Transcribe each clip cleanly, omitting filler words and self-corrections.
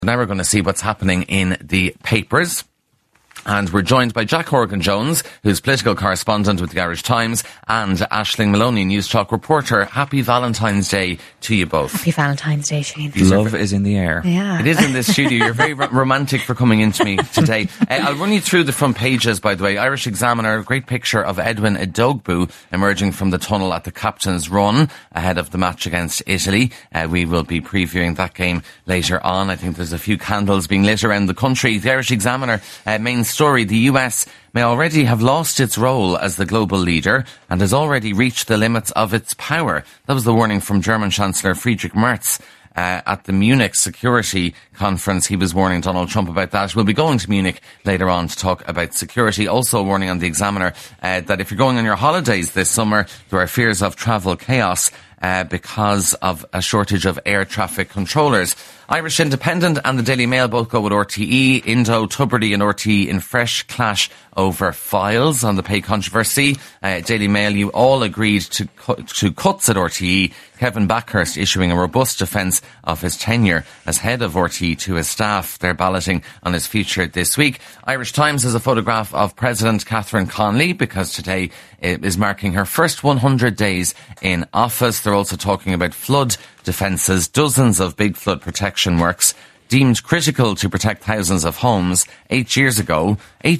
Now we're going to see what's happening in the papers. And we're joined by Jack Horgan-Jones, who's political correspondent with the Irish Times, and Aisling Maloney, News Talk reporter. Happy Valentine's Day to you both. Happy Valentine's Day, Shane. Love is in the air. Yeah. It is in this studio. You're very romantic for coming into me today. I'll run you through the front pages, by the way. Irish Examiner, a great picture of Edwin Edogbu emerging from the tunnel at the captain's run ahead of the match against Italy. We will be previewing that game later on. I think there's a few candles being lit around the country. The Irish Examiner main story, the US may already have lost its role as the global leader and has already reached the limits of its power. That was the warning from German Chancellor Friedrich Merz at the Munich Security Conference. He was warning Donald Trump about that. We'll be going to Munich later on to talk about security. Also a warning on the Examiner that if you're going on your holidays this summer, there are fears of travel chaos because of a shortage of air traffic controllers. Irish Independent and the Daily Mail both go with RTE. Indo, Tubridy and RTE in fresh clash over files on the pay controversy. Daily Mail, you all agreed to cuts at RTE. Kevin Backhurst issuing a robust defence of his tenure as head of RTE to his staff. They're balloting on his future this week. Irish Times has a photograph of President Catherine Connolly because today is marking her first 100 days in office. They're also talking about flood defences. Dozens of big flood protection works deemed critical to protect thousands of homes 8 years ago,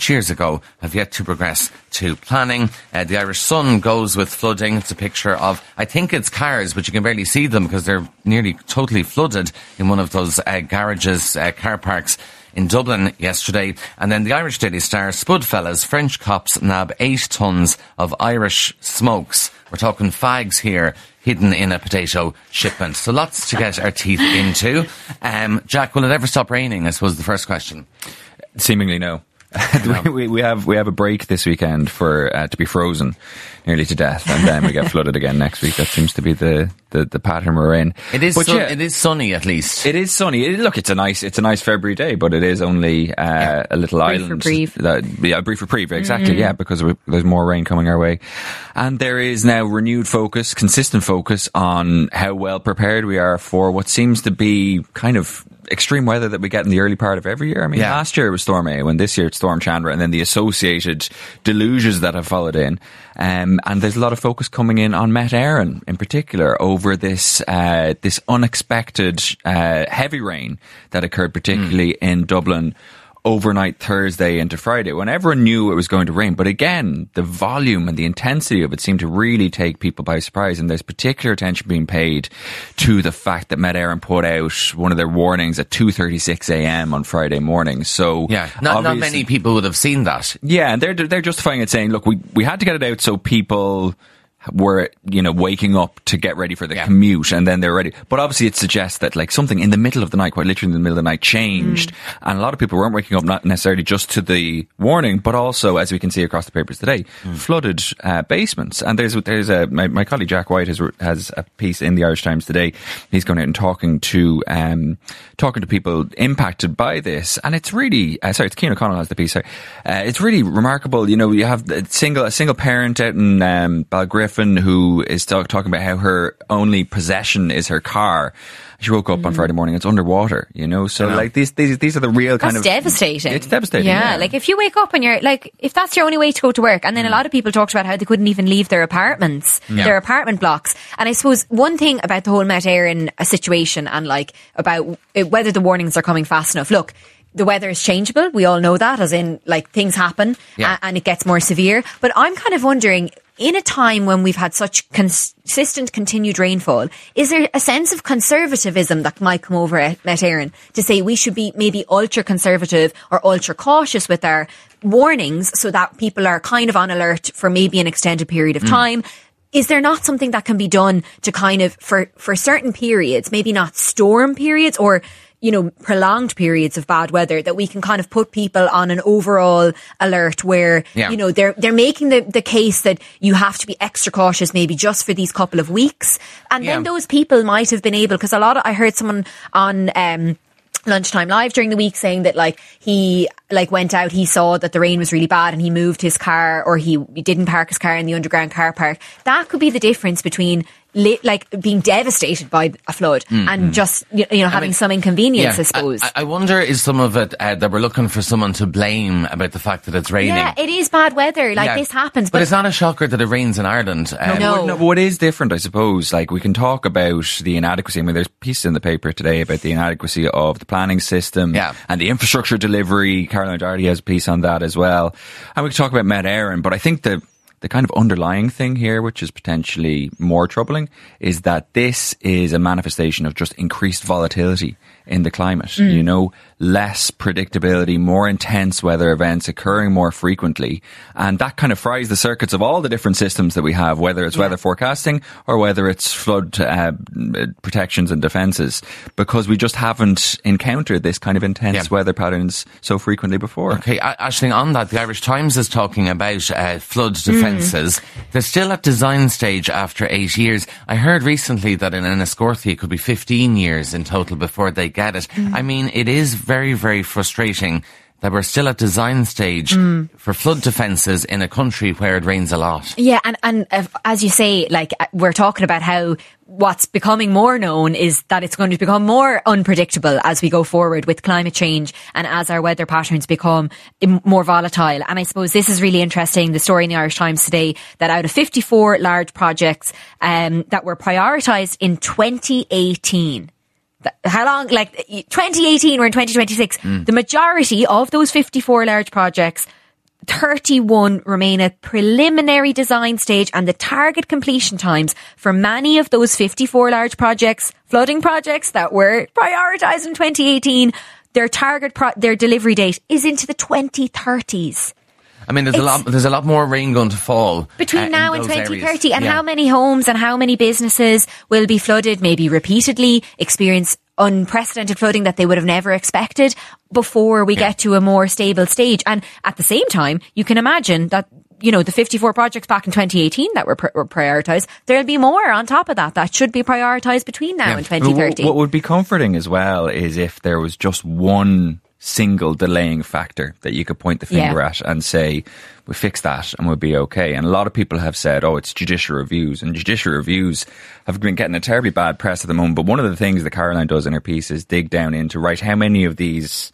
have yet to progress to planning. The Irish Sun goes with flooding. It's a picture of, I think it's cars, but you can barely see them because they're nearly totally flooded in one of those garages, car parks in Dublin yesterday. And then the Irish Daily Star, Spudfellas, French cops nab 8 tonnes of Irish smokes. We're talking fags here, hidden in a potato shipment. So lots to get our teeth into. Jack, will it ever stop raining? I suppose the first question. Seemingly no. we have a break this weekend for to be frozen nearly to death, and then we get flooded again next week. That seems to be the pattern we're in. It is it is sunny at least. It is sunny. Look, it's a nice February day, but it is only a little island. Brief reprieve, exactly. Yeah, because there's more rain coming our way, and there is now renewed focus, consistent focus on how well prepared we are for what seems to be kind of extreme weather that we get in the early part of every year. I mean, last year it was Storm Eowyn, this year it's Storm Chandra, and then the associated deluges that have followed in. And there's a lot of focus coming in on Met Éireann in particular over this unexpected heavy rain that occurred particularly in Dublin overnight Thursday into Friday, when everyone knew it was going to rain. But again, the volume and the intensity of it seemed to really take people by surprise, and there's particular attention being paid to the fact that Met Éireann put out one of their warnings at 2:36 a.m. on Friday morning. So not many people would have seen that. Yeah, and they're justifying it, saying, look, we had to get it out so people were, waking up to get ready for the commute, and then they're ready. But obviously it suggests that like something in the middle of the night, quite literally in the middle of the night, changed. And a lot of people weren't waking up not necessarily just to the warning, but also, as we can see across the papers today, flooded basements. And there's my colleague Jack White has a piece in the Irish Times today. He's going out and talking to people impacted by this. And it's really, it's Cian O'Connell has the piece. It's really remarkable. You have a single parent out in Balgriffin who is talking about how her only possession is her car. She woke up on Friday morning, it's underwater, so like these are the real kind of... That's devastating. It's devastating. Yeah, like if you wake up and you're like, if that's your only way to go to work, and then a lot of people talked about how they couldn't even leave their apartments, their apartment blocks. And I suppose one thing about the whole Met Éireann situation and like about whether the warnings are coming fast enough, look, the weather is changeable. We all know that, as in like things happen and it gets more severe. But I'm kind of wondering, in a time when we've had such consistent continued rainfall, is there a sense of conservatism that might come over at Met Éireann to say we should be maybe ultra conservative or ultra cautious with our warnings so that people are kind of on alert for maybe an extended period of time? Is there not something that can be done to kind of, for certain periods, maybe not storm periods or prolonged periods of bad weather, that we can kind of put people on an overall alert where, they're making the case that you have to be extra cautious maybe just for these couple of weeks. And then those people might have been able, because I heard someone on, Lunchtime Live during the week saying that he went out, he saw that the rain was really bad and he moved his car, or he didn't park his car in the underground car park. That could be the difference between being devastated by a flood and just having some inconvenience, I suppose. I wonder, is some of it that we're looking for someone to blame about the fact that it's raining? Yeah, it is bad weather. This happens. But it's not a shocker that it rains in Ireland. No. But what is different, I suppose, like we can talk about the inadequacy. I mean, there's pieces in the paper today about the inadequacy of the planning system and the infrastructure delivery. Caroline Doherty has a piece on that as well. And we can talk about Met Éireann, but I think the kind of underlying thing here, which is potentially more troubling, is that this is a manifestation of just increased volatility in the climate. Less predictability, more intense weather events occurring more frequently. And that kind of fries the circuits of all the different systems that we have, whether it's weather forecasting or whether it's flood protections and defences, because we just haven't encountered this kind of intense weather patterns so frequently before. Okay, Aisling, on that, the Irish Times is talking about flood defences. They're still at design stage after 8 years. I heard recently that in Enniscorthy it could be 15 years in total before they get it. I mean, it is very, very frustrating that we're still at design stage for flood defences in a country where it rains a lot. Yeah, and as you say, we're talking about how what's becoming more known is that it's going to become more unpredictable as we go forward with climate change and as our weather patterns become more volatile. And I suppose this is really interesting, the story in the Irish Times today, that out of 54 large projects that were prioritised in 2018, how long, 2018, we're in 2026, the majority of those 54 large projects, 31 remain at preliminary design stage, and the target completion times for many of those 54 large projects, flooding projects that were prioritised in 2018, their delivery date is into the 2030s. I mean, there's a lot more rain going to fall between now and 2030, areas. And how many homes and how many businesses will be flooded, maybe repeatedly, experience unprecedented flooding that they would have never expected before we get to a more stable stage. And at the same time, you can imagine that, the 54 projects back in 2018 that were prioritised, there'll be more on top of that should be prioritised between now and 2030. What would be comforting as well is if there was just one single delaying factor that you could point the finger at and say, we fix that and we'll be okay. And a lot of people have said, it's judicial reviews, and judicial reviews have been getting a terribly bad press at the moment. But one of the things that Caroline does in her piece is dig down into, how many of these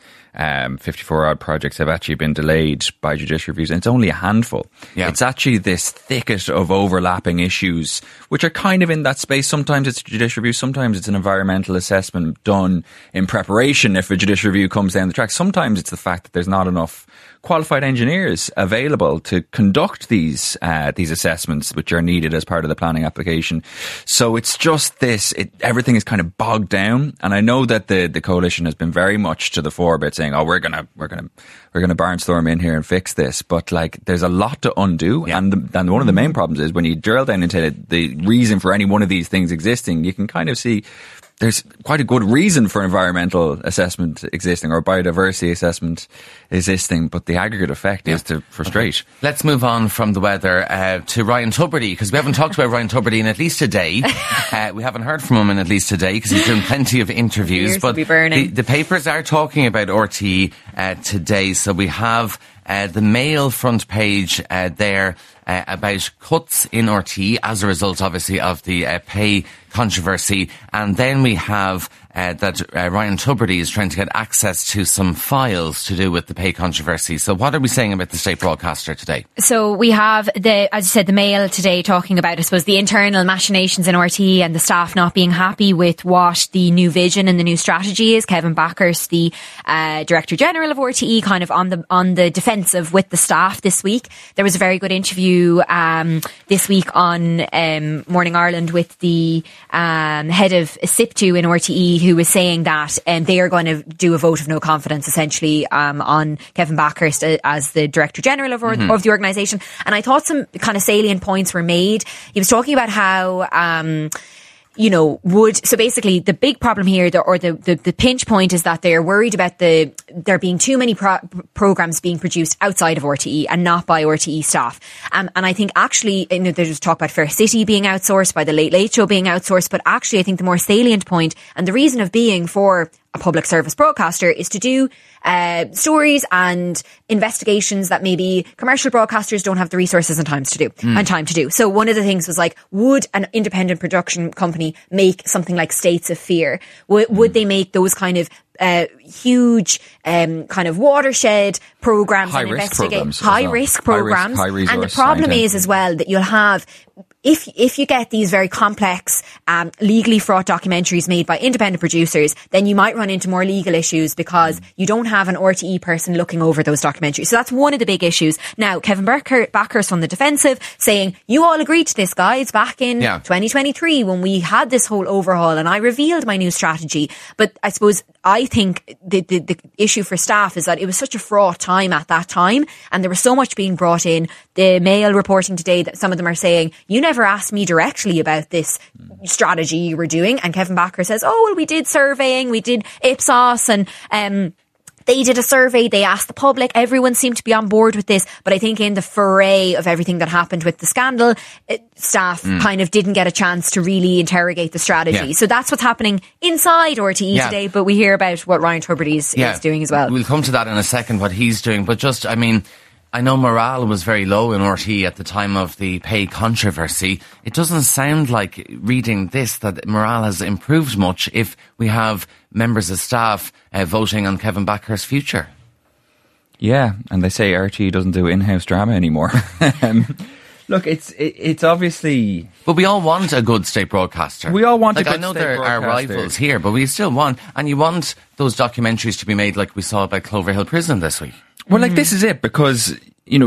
54 odd projects have actually been delayed by judicial reviews, and it's only a handful. It's actually this thicket of overlapping issues which are kind of in that space. Sometimes it's judicial review, sometimes it's an environmental assessment done in preparation if a judicial review comes down the track. Sometimes it's the fact that there's not enough qualified engineers available to conduct these assessments which are needed as part of the planning application. So it's just this, everything is kind of bogged down. And I know that the coalition has been very much to the fore about saying, we're gonna barnstorm in here and fix this. But there's a lot to undo. And one of the main problems is when you drill down into the reason for any one of these things existing, you can kind of see there's quite a good reason for environmental assessment existing or biodiversity assessment existing, but the aggregate effect is to frustrate. Okay. Let's move on from the weather to Ryan Tubridy, because we haven't talked about Ryan Tubridy in at least a day. We haven't heard from him in at least a day because he's doing plenty of interviews. Ears but will be burning. The papers are talking about RTE today. So we have the Mail front page there about cuts in RTE as a result, obviously, of the pay controversy. And then we have that Ryan Tubridy is trying to get access to some files to do with the pay controversy. So what are we saying about the state broadcaster today? So we have, as you said, the Mail today talking about, I suppose, the internal machinations in RTE and the staff not being happy with what the new vision and the new strategy is. Kevin Bakhurst, the Director General of RTE, kind of on the defensive with the staff this week. There was a very good interview this week on Morning Ireland with the head of SIPTU in RTE, who was saying that they are going to do a vote of no confidence, essentially, on Kevin Bakhurst as the Director General of the organisation. And I thought some kind of salient points were made. He was talking about how so basically the big problem here, the pinch point, is that they're worried about there being too many programmes being produced outside of RTE and not by RTE staff. And I think actually, there's talk about Fair City being outsourced, by the Late Late Show being outsourced, but actually I think the more salient point, and the reason of being for a public service broadcaster is to do stories and investigations that maybe commercial broadcasters don't have the resources and time to do. So one of the things was like, would an independent production company make something like States of Fear? Would they make those kind of huge kind of watershed programs and investigate high risk programs? And the problem is as well that you'll have, if you get these very complex, legally fraught documentaries made by independent producers, then you might run into more legal issues because you don't have an RTE person looking over those documentaries. So that's one of the big issues. Now, Kevin Backhurst on the defensive saying, you all agreed to this, guys, back in 2023 when we had this whole overhaul and I revealed my new strategy. But I think the issue for staff is that it was such a fraught time at that time and there was so much being brought in. The Mail reporting today that some of them are saying, you never asked me directly about this strategy you were doing. And Kevin Backer says, oh, well, we did surveying, we did Ipsos and they did a survey, they asked the public, everyone seemed to be on board with this. But I think in the foray of everything that happened with the scandal, staff kind of didn't get a chance to really interrogate the strategy. Yeah. So that's what's happening inside RTE today, but we hear about what Ryan Tubridy is doing as well. We'll come to that in a second, what he's doing. But I know morale was very low in RTE at the time of the pay controversy. It doesn't sound like, reading this, that morale has improved much if we have members of staff voting on Kevin Backhurst's future. Yeah, and they say RTE doesn't do in-house drama anymore. Look, it's obviously... But we all want a good state broadcaster. We all want a good state broadcaster. I know there are rivals here, but we still want... And you want those documentaries to be made like we saw about Clover Hill Prison this week. Well, this is it, because,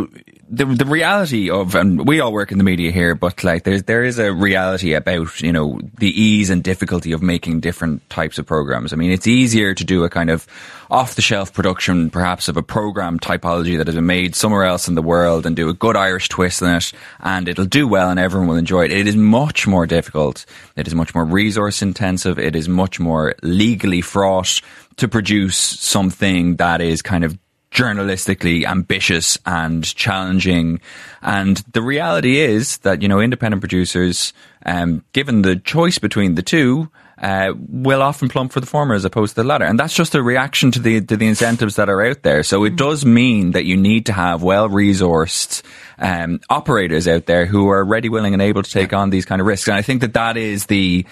the reality of, and we all work in the media here, but there is a reality about, the ease and difficulty of making different types of programs. I mean, it's easier to do a kind of off-the-shelf production, perhaps, of a program typology that has been made somewhere else in the world and do a good Irish twist on it, and it'll do well and everyone will enjoy it. It is much more difficult. It is much more resource intensive. It is much more legally fraught to produce something that is kind of journalistically ambitious and challenging. And the reality is that, independent producers, given the choice between the two, will often plump for the former as opposed to the latter. And that's just a reaction to the incentives that are out there. So it does mean that you need to have well-resourced operators out there who are ready, willing and able to take on these kind of risks. And I think that is the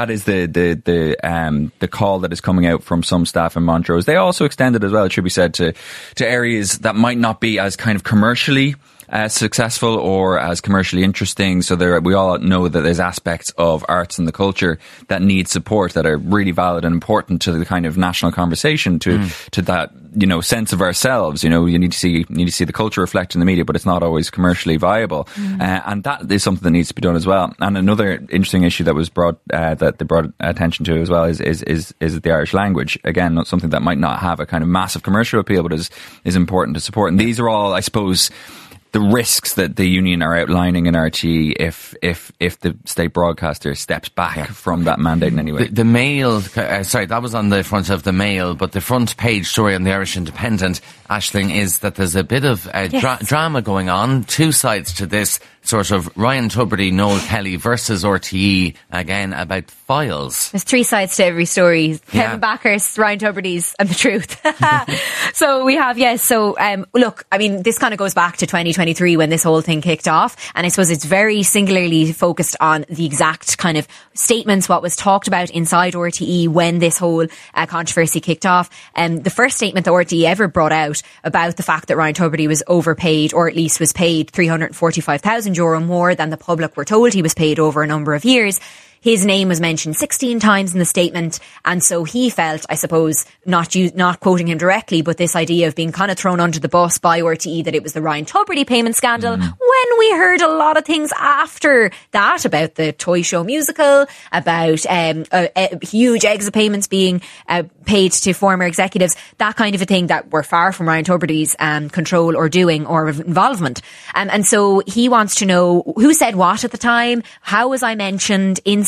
call that is coming out from some staff in Montrose. They also extended as well, it should be said, to areas that might not be as kind of commercially successful or as commercially interesting. So we all know that there's aspects of arts and the culture that need support that are really valid and important to the kind of national conversation, to that, sense of ourselves. You need to see the culture reflected in the media, but it's not always commercially viable. And that is something that needs to be done as well. And another interesting issue that was that they brought attention to as well is the Irish language. Again, not something that might not have a kind of massive commercial appeal, but is important to support. And these are all, I suppose, the risks that the union are outlining in RTE if the state broadcaster steps back from that mandate in any way. The Mail, that was on the front of the Mail, but the front page story on the Irish Independent, Aisling, is that there's a bit of drama going on. Two sides to this sort of Ryan Tubridy, Noel Kelly versus RTE, again, about files. There's three sides to every story. Kevin Backhurst, Ryan Tubridy's, and the truth. So we have, look, I mean, this kind of goes back to 2023 when this whole thing kicked off. And I suppose it's very singularly focused on the exact kind of statements, what was talked about inside RTE when this whole controversy kicked off. The first statement that RTE ever brought out about the fact that Ryan Tubridy was overpaid, or at least was paid €345,000 more than the public were told he was paid over a number of years. His name was mentioned 16 times in the statement, and so he felt, I suppose, not quoting him directly, but this idea of being kind of thrown under the bus by RTE, that it was the Ryan Tubridy payment scandal, when we heard a lot of things after that about the Toy Show musical, about huge exit payments being paid to former executives, that kind of a thing that were far from Ryan Tubridy's control or doing or involvement. And so he wants to know who said what at the time, how was I mentioned inside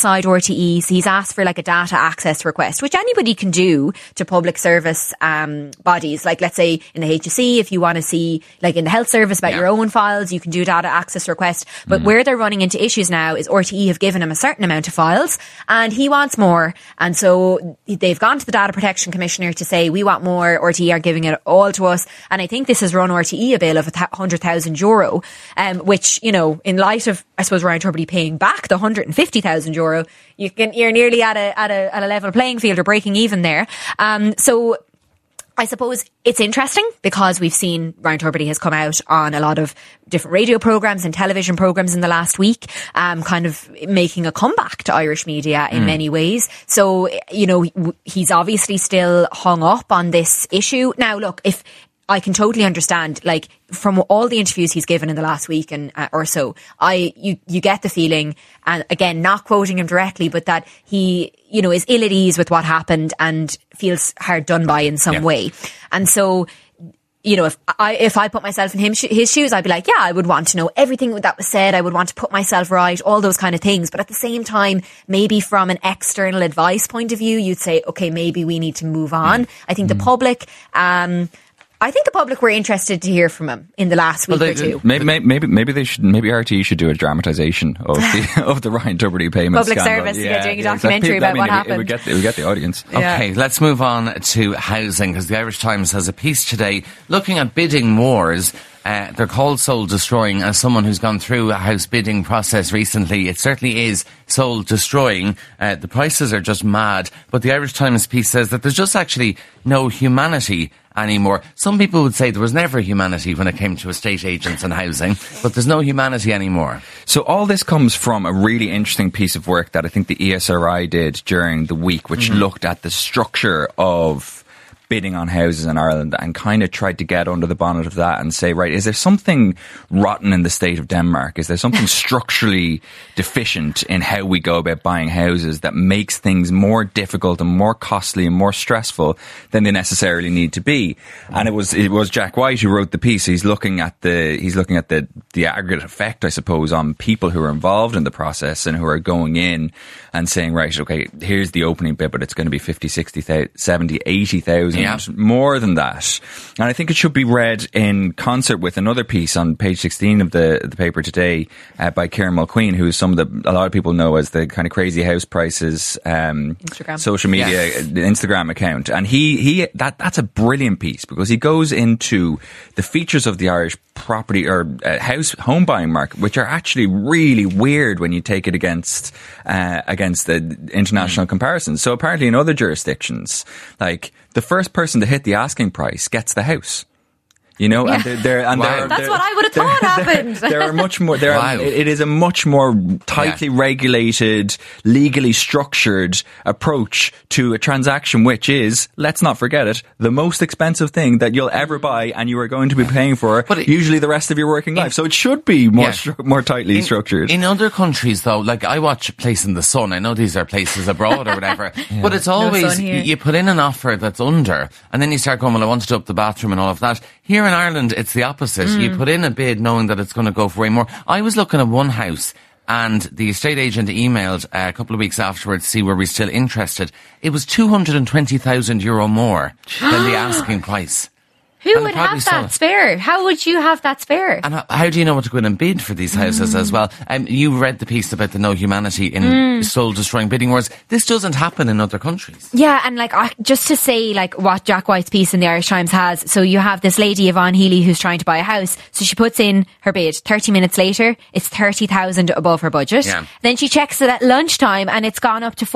alongside RTE. So he's asked for like a data access request, which anybody can do to public service bodies. Like, let's say in the HSE, if you want to see, like in the health service, about your own files, you can do a data access request. But where they're running into issues now is RTE have given him a certain amount of files and he wants more. And so they've gone to the Data Protection Commissioner to say, we want more. RTE are giving it all to us. And I think this has run RTE a bill of €100,000, which, you know, in light of, I suppose, Ryan Tubridy paying back the €150,000, you're nearly at a level playing field or breaking even there. So I suppose it's interesting because we've seen Ryan Tubridy has come out on a lot of different radio programmes and television programmes in the last week, kind of making a comeback to Irish media in many ways. So, you know, he's obviously still hung up on this issue. Now, look, if I can totally understand, like, from all the interviews he's given in the last week and or so, you get the feeling, and again, not quoting him directly, but that he, you know, is ill at ease with what happened and feels hard done by in some way. And so, you know, if I put myself in his shoes, I'd be like, yeah, I would want to know everything that was said. I would want to put myself right, all those kind of things. But at the same time, maybe from an external advice point of view, you'd say, okay, maybe we need to move on. I think the public, were interested to hear from him in the last week or two. Maybe RTE should do a dramatisation of the Ryan Tubridy payments public scandal. service, doing a documentary about what happened. It would get the audience. Yeah. Okay, let's move on to housing, because the Irish Times has a piece today looking at bidding wars. They're called soul destroying. As someone who's gone through a house bidding process recently, it certainly is soul destroying. The prices are just mad. But the Irish Times piece says that there's just actually no humanity anymore. Some people would say there was never humanity when it came to estate agents and housing, but there's no humanity anymore. So all this comes from a really interesting piece of work that I think the ESRI did during the week, which looked at the structure of bidding on houses in Ireland and kind of tried to get under the bonnet of that and say, right, is there something rotten in the state of Denmark? Is there something structurally deficient in how we go about buying houses that makes things more difficult and more costly and more stressful than they necessarily need to be? And it was Jack White who wrote the piece. He's looking at the aggregate effect, I suppose, on people who are involved in the process and who are going in and saying, right, okay, here's the opening bid, but it's going to be 50, 60, 70, 80,000. More than that. And I think it should be read in concert with another piece on page 16 of the paper today by Kieran Mulqueen, who is a lot of people know as the kind of Crazy House Prices social media Instagram account. And that's a brilliant piece because he goes into the features of the Irish property or home buying market, which are actually really weird when you take it against the international comparisons. So apparently in other jurisdictions, like, the first person to hit the asking price gets the house. You know, and that's what I would have thought happened. There are much more. It is a much more tightly regulated, legally structured approach to a transaction, which is, let's not forget it, the most expensive thing that you'll ever buy, and you are going to be paying for usually the rest of your working life. So it should be more tightly structured. In other countries, though, like I watch Place in the Sun. I know these are places abroad or whatever, but it's always you put in an offer that's under, and then you start going, well, I want to do up the bathroom and all of that. Here in Ireland, it's the opposite. You put in a bid knowing that it's going to go for way more. I was looking at one house and the estate agent emailed a couple of weeks afterwards to see were we still interested. It was €220,000 more than the asking price. Who would have that spare? How would you have that spare? And how do you know what to go in and bid for these houses as well? You read the piece about the no humanity in soul-destroying bidding wars. This doesn't happen in other countries. Yeah, and just to say what Jack White's piece in the Irish Times has, so you have this lady, Yvonne Healy, who's trying to buy a house. So she puts in her bid. 30 minutes later, it's 30,000 above her budget. Yeah. Then she checks it at lunchtime and it's gone up to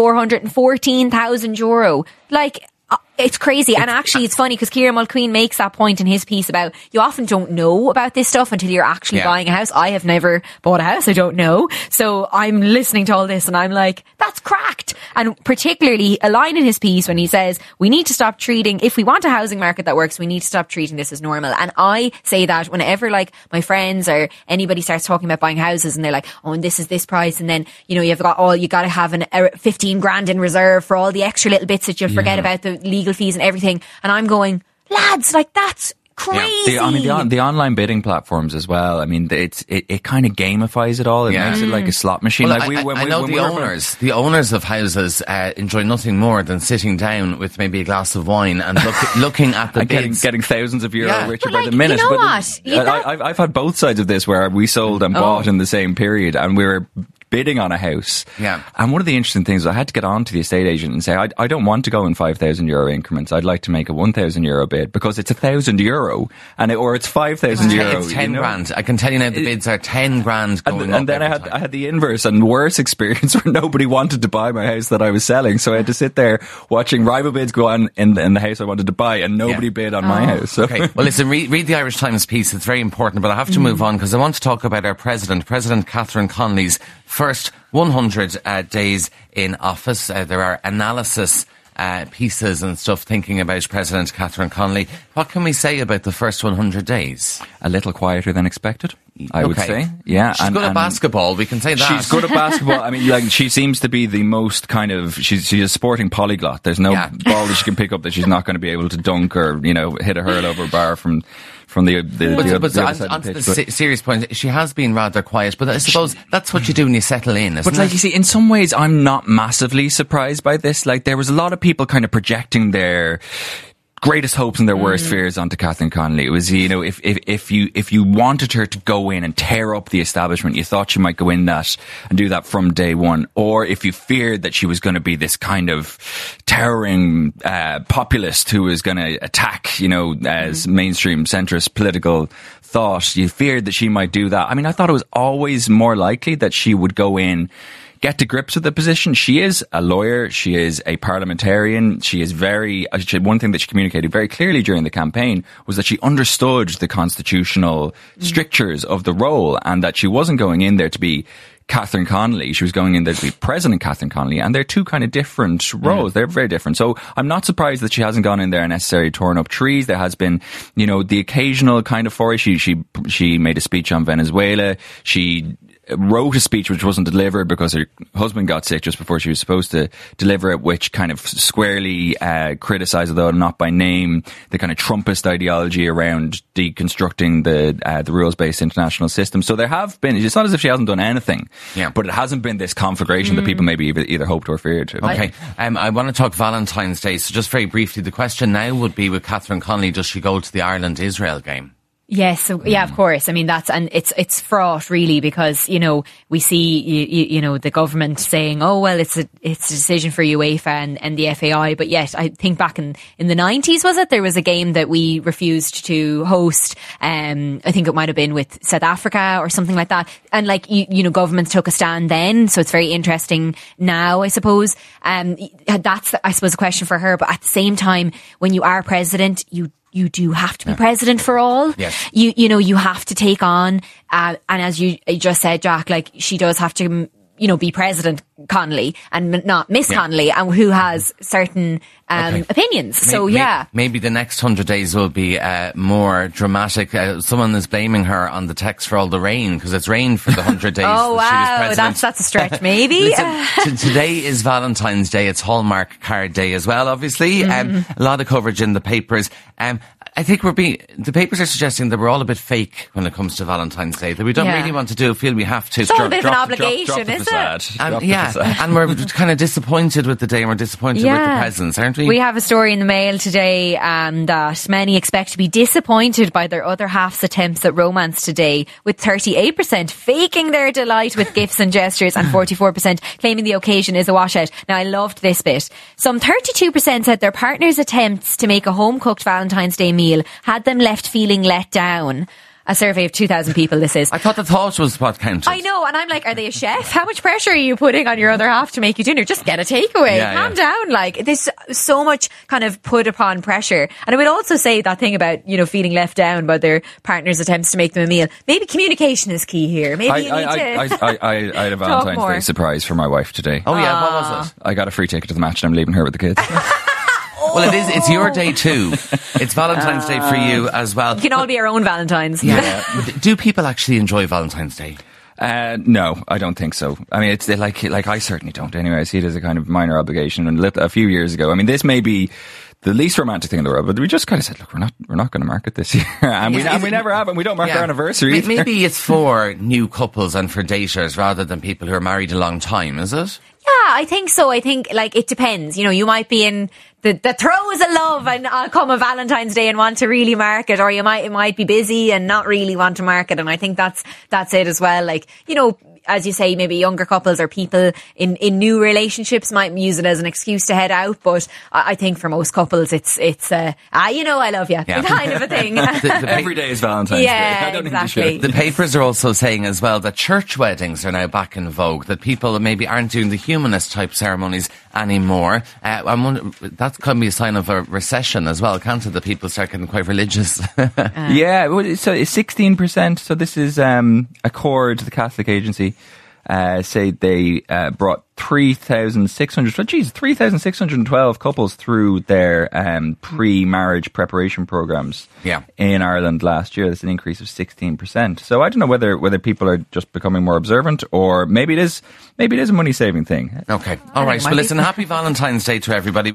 €414,000. It's crazy. And actually, it's funny because Kieran Mulqueen makes that point in his piece about you often don't know about this stuff until you're actually buying a house. I have never bought a house. I don't know. So I'm listening to all this and I'm like, that's cracked. And particularly a line in his piece when he says, we need to stop treating, if we want a housing market that works, we need to stop treating this as normal. And I say that whenever my friends or anybody starts talking about buying houses and they're like, oh, and this is this price. And then, you got to have 15 grand in reserve for all the extra little bits that you'll forget about the legal fees and everything. And I'm going, lads, that's crazy. The online bidding platforms as well. I mean, it kind of gamifies it all. It makes it like a slot machine. Well, like I know the owners of houses enjoy nothing more than sitting down with maybe a glass of wine and looking at the bids. Getting thousands of euro richer by the minute. You know what? I've had both sides of this where we sold and bought in the same period, and we were bidding on a house. Yeah. And one of the interesting things, I had to get on to the estate agent and say, I don't want to go in €5,000 increments. I'd like to make a €1,000 bid because it's €1,000 or it's €5,000. It's 10 grand. I can tell you now the bids are 10 grand going up. And then I had the inverse and worse experience where nobody wanted to buy my house that I was selling. So I had to sit there watching rival bids go on in the house I wanted to buy, and nobody bid on my house. So. Okay. Well, listen, read the Irish Times piece. It's very important, but I have to move on because I want to talk about our President Catherine Connolly's first 100 days in office. There are analysis pieces and stuff thinking about President Catherine Connolly. What can we say about the first 100 days? A little quieter than expected, I would say. Yeah, she's good at basketball. We can say that. She's good at basketball. I mean, like, she seems to be the most kind of. She's a sporting polyglot. There's no ball that she can pick up that she's not going to be able to dunk or hit a hurl over a bar from the other side of the pitch. But serious point, she has been rather quiet, but I suppose that's what you do when you settle in, isn't it? But like, you see, in some ways, I'm not massively surprised by this. Like, there was a lot of people kind of projecting their greatest hopes and their worst fears onto Catherine Connolly. It was, if you wanted her to go in and tear up the establishment, you thought she might go in that and do that from day one. Or if you feared that she was going to be this kind of towering populist who was going to attack, as mainstream centrist political thought, you feared that she might do that. I mean, I thought it was always more likely that she would go in, get to grips with the position. She is a lawyer. She is a parliamentarian. She is one thing that she communicated very clearly during the campaign was that she understood the constitutional strictures of the role, and that she wasn't going in there to be Catherine Connolly. She was going in there to be President Catherine Connolly, and they're two kind of different roles. They're very different. So I'm not surprised that she hasn't gone in there and necessarily torn up trees. There has been, the occasional kind of foray. She made a speech on Venezuela. She wrote a speech which wasn't delivered because her husband got sick just before she was supposed to deliver it, which kind of squarely criticised, although not by name, the kind of Trumpist ideology around deconstructing the rules-based international system. So there have been, it's not as if she hasn't done anything, but it hasn't been this conflagration that people maybe either hoped or feared. Okay, I want to talk Valentine's Day, so just very briefly, the question now would be with Catherine Connolly, does she go to the Ireland-Israel game? Yes, so, of course. I mean, it's fraught really, because, we see, the government saying, oh, well, it's a decision for UEFA and the FAI. But yet, I think back in the 90s, was it? There was a game that we refused to host. I think it might have been with South Africa or something like that. And governments took a stand then. So it's very interesting now, I suppose. That's, I suppose, a question for her. But at the same time, when you are president, you do have to be president for all. Yes. You have to take on, and as you just said, Jack, like, she does have to, be President Connolly and not Miss Connolly, and who has certain opinions. Maybe the next 100 days will be more dramatic. Someone is blaming her on the text for all the rain, because it's rained for the 100 days. Oh wow, that's a stretch. Maybe. Listen, today is Valentine's Day. It's Hallmark card day as well, obviously. A lot of coverage in the papers. I think the papers are suggesting that we're all a bit fake when it comes to Valentine's Day, that we don't really want to feel we have to. It's all a bit of an obligation, isn't it? And we're kind of disappointed with the day, and we're disappointed with the presents, aren't we? We have a story in the Mail today that many expect to be disappointed by their other half's attempts at romance today, with 38% faking their delight with gifts and gestures and 44% claiming the occasion is a washout. Now, I loved this bit. Some 32% said their partner's attempts to make a home-cooked Valentine's Day meal had them left feeling let down. A survey of 2,000 people, this is. I thought the thought was what counted. I know, and I'm like, are they a chef? How much pressure are you putting on your other half to make you dinner? Just get a takeaway. Calm down. Like, there's so much kind of put upon pressure. And I would also say that thing about, feeling left down by their partner's attempts to make them a meal. Maybe communication is key here. Maybe you need to I had a Valentine's Day surprise for my wife today. Oh yeah, what was it? I got a free ticket to the match and I'm leaving her with the kids. Well, it's your day too. It's Valentine's Day for you as well. We can all be our own Valentines. Yeah. Do people actually enjoy Valentine's Day? No, I don't think so. I mean, it's like I certainly don't anyway. I see it as a kind of minor obligation. And a few years ago, I mean, this may be the least romantic thing in the world, but we just kind of said, look, we're not going to mark it this year, and we never have, and we don't mark our anniversary either. Maybe it's for new couples and for daters rather than people who are married a long time, is it? Yeah, I think so. I think, like, it depends. You know, you might be in the throes of love and I'll come a Valentine's Day and want to really mark it, or it might be busy and not really want to mark it. And I think that's it as well. Like, you know, as you say, maybe younger couples or people in new relationships might use it as an excuse to head out. But I think for most couples, it's you know, I love you, kind of a thing. Every day is Valentine's Day. I don't exactly. think you should. The papers are also saying as well that church weddings are now back in vogue, that people maybe aren't doing the humanist type ceremonies anymore. I'm wondering, that could be a sign of a recession as well, can't it? That people start getting quite religious. Yeah, so it's 16%. So this is Accord, the Catholic agency, say they brought 3,612 couples through their pre-marriage preparation programs in Ireland last year. That's an increase of 16%. So I don't know whether people are just becoming more observant, or maybe it is a money-saving thing. Okay. All right. Well, listen, happy Valentine's Day to everybody.